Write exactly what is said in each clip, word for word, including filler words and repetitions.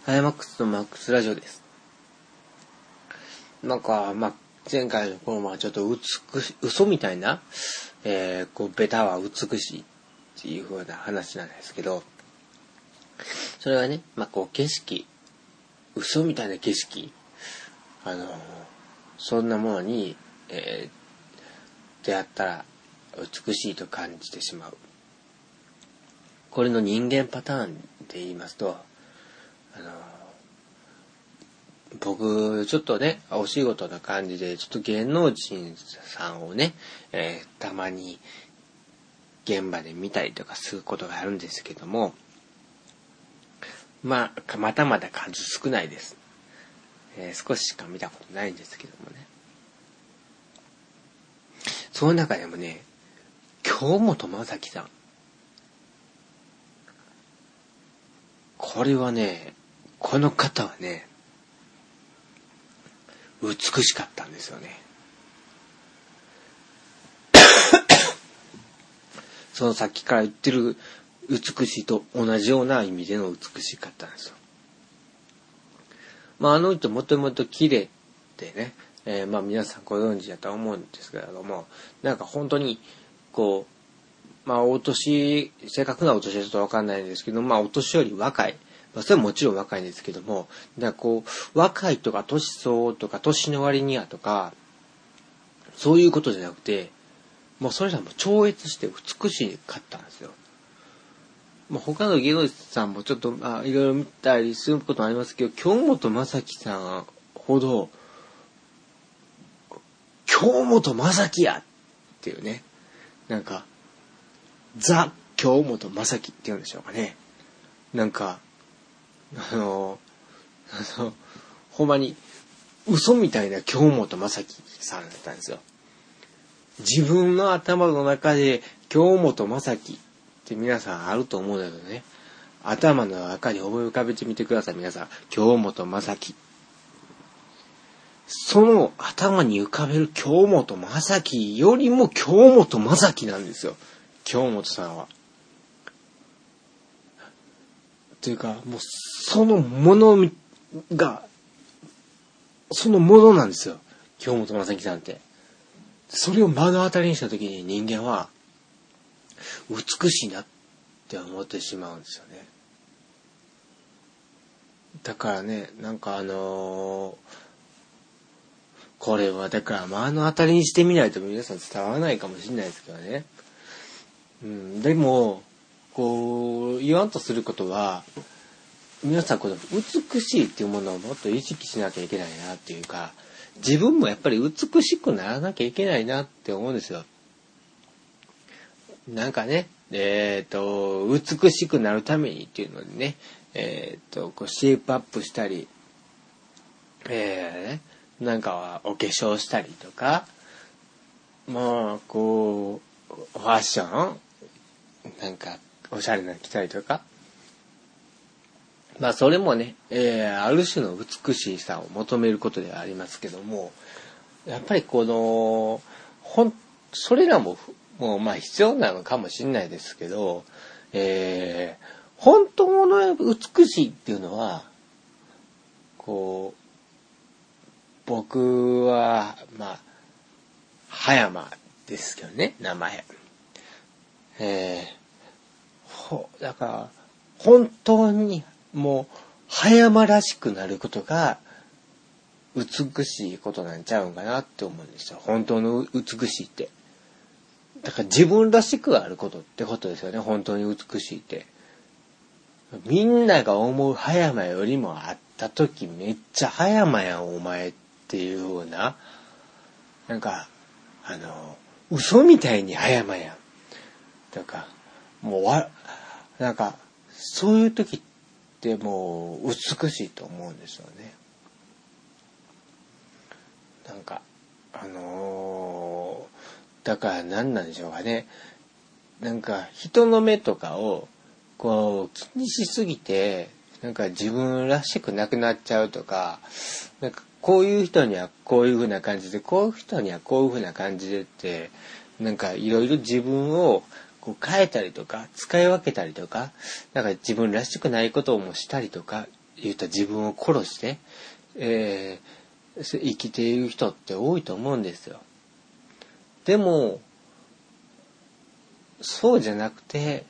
ハイマックスのマックスラジオです。なんか、まあ、前回のこのままちょっと美しい、嘘みたいな、えー、こう、ベタは美しいっていう風な話なんですけど、それはね、まあ、こう、景色、嘘みたいな景色、あのー、そんなものに、えー、出会ったら美しいと感じてしまう。これの人間パターンで言いますと、あのー、僕、ちょっとね、お仕事な感じで、ちょっと芸能人さんをね、えー、たまに現場で見たりとかすることがあるんですけども、まあ、またまだ数少ないです。えー、少ししか見たことないんですけどもね。その中でもね、京本政樹さん。これはね、この方はね、美しかったんですよね。そのさっきから言ってる美しいと同じような意味での美しかったんですよ。まああの人もともと綺麗ってね、えー、まあ皆さんご存知だと思うんですけれども、なんか本当にこう、まあお年、正確なお年はちょっとわかんないんですけど、まあお年より若い。まあそれはもちろん若いんですけども、だからこう、若いとか年相応とか年の割にはとか、そういうことじゃなくて、もうそれらも超越して美しかったんですよ。まあ、他の芸能人さんもちょっと、まあ、いろいろ見たりすることもありますけど、京本政樹さんほど、京本政樹やっていうね、なんか、ザ・京本政樹っていうんでしょうかね。なんか、あの、あの、ほんまに、嘘みたいな京本政樹さんだったんですよ。自分の頭の中で京本政樹って皆さんあると思うんだけどね。頭の中に思い浮かべてみてください、皆さん。京本政樹。その頭に浮かべる京本政樹よりも京本政樹なんですよ。京本さんは。というか、もうそのものが、そのものなんですよ。京本政樹さんって。それを目の当たりにしたときに人間は美しいなって思ってしまうんですよね。だからね、なんかあのー、これはだから目の当たりにしてみないと皆さん伝わらないかもしれないですけどね。うん、でもこう言わんとすることは、皆さんこの美しいっていうものをもっと意識しなきゃいけないなっていうか、自分もやっぱり美しくならなきゃいけないなって思うんですよ。なんかね、えっと、美しくなるためにっていうのでね、えっと、こうシェイプアップしたり、えー、なんかはお化粧したりとか、まあ、こう、ファッションなんか、おしゃれなの着たりとか。まあ、それもね、えー、ある種の美しさを求めることではありますけども、やっぱりこの、ほん、それらも、もうまあ必要なのかもしれないですけど、えー、本当の美しいっていうのは、こう、僕は、まあ、葉山ですけどね、名前。えー、ほ、だから、本当にもう、葉山らしくなることが、美しいことなんちゃうんかなって思うんですよ。本当の美しいって。だから自分らしくあることってことですよね、本当に美しいって。みんなが思う葉山よりもあったときめっちゃ葉山やんお前っていうような、なんか、あの、嘘みたいに葉山やん。とか、もうわ、なんか、そういう時ってもう美しいと思うんですよね。なんか、あのー、だから何なんでしょうかね。なんか人の目とかをこう気にしすぎて、なんか自分らしくなくなっちゃうとか、なんかこういう人にはこういう風な感じで、こういう人にはこういう風な感じでって、なんかいろいろ自分をこう変えたりとか、使い分けたりとか、なんか自分らしくないことをもしたりとか、 言った自分を殺して、えー、生きている人って多いと思うんですよ。でもそうじゃなくて、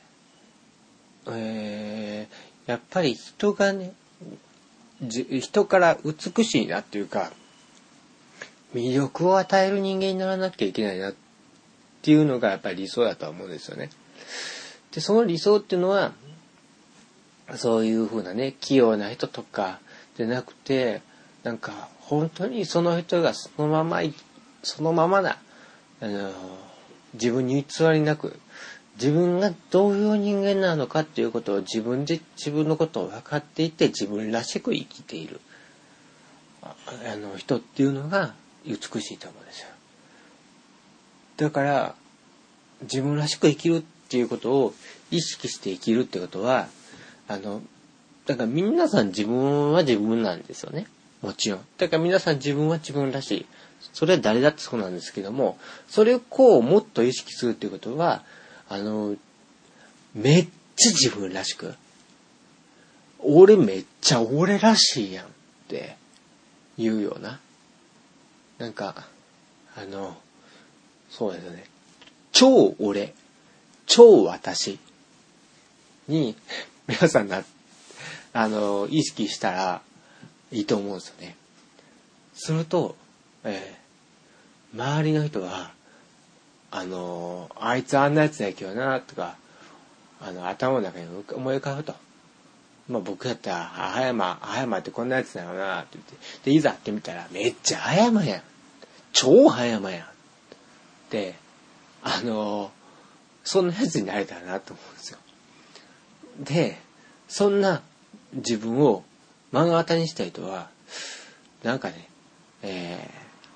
えー、やっぱり人がね、人から美しいなっていうか魅力を与える人間にならなきゃいけないなっていうのがやっぱり理想だとは思うんですよね。でその理想っていうのはそういう風なね器用な人とかでなくて、なんか本当にその人がそのままそのままな、あの自分に偽りなく自分がどういう人間なのかっていうことを自分で自分のことを分かっていて自分らしく生きているあの人っていうのが美しいと思うんですよ。だから自分らしく生きるっていうことを意識して生きるってことは、あのだから皆さん自分は自分なんですよね。もちろん。だから皆さん自分は自分らしい。それは誰だってそうなんですけども、それをこうもっと意識するっていうことは、あのめっちゃ自分らしく、俺めっちゃ俺らしいやんっていうような、なんかあのそうですよね、超俺超私に皆さんなあの意識したらいいと思うんですよね。すると、えー、周りの人はあのあいつあんなやつだけどなとか、あの頭の中に思い浮かぶと、まあ僕やったら葉山葉山ってこんなやつだよなって言って、でいざってみたらめっちゃ葉山やん、超葉山やんってあのそんなやつになれたらなと思うんですよ。でそんな自分を目の当たりにした人はなんかね、え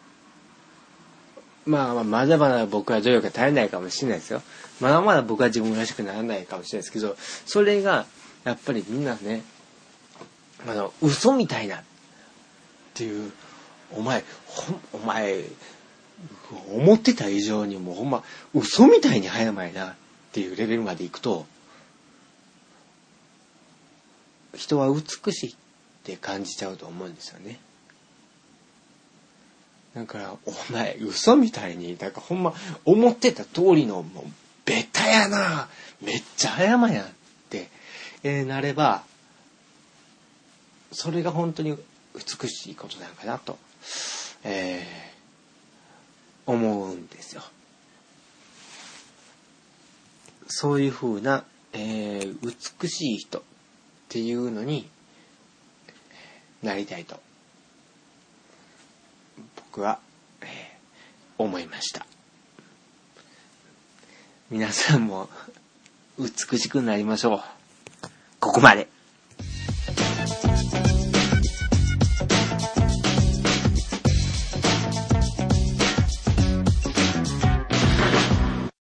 ー、まあまあまだまだ僕は努力が足りないかもしれないですよ。まだまだ僕は自分らしくならないかもしれないですけど、それがやっぱりみんなね、あの嘘みたいなっていう、お前ほお前思ってた以上にもうほんま嘘みたいに早まいなっていうレベルまでいくと、人は美しいって感じちゃうと思うんですよね。だからお前嘘みたいになんかほんま思ってた通りのもうベタやな、めっちゃ早まやんって、えー、なれば、それが本当に美しいことなのかなと、えー、思うんですよ。そういう風な、えー、美しい人っていうのになりたいと僕は、えー、思いました。皆さんも美しくなりましょう。ここまで。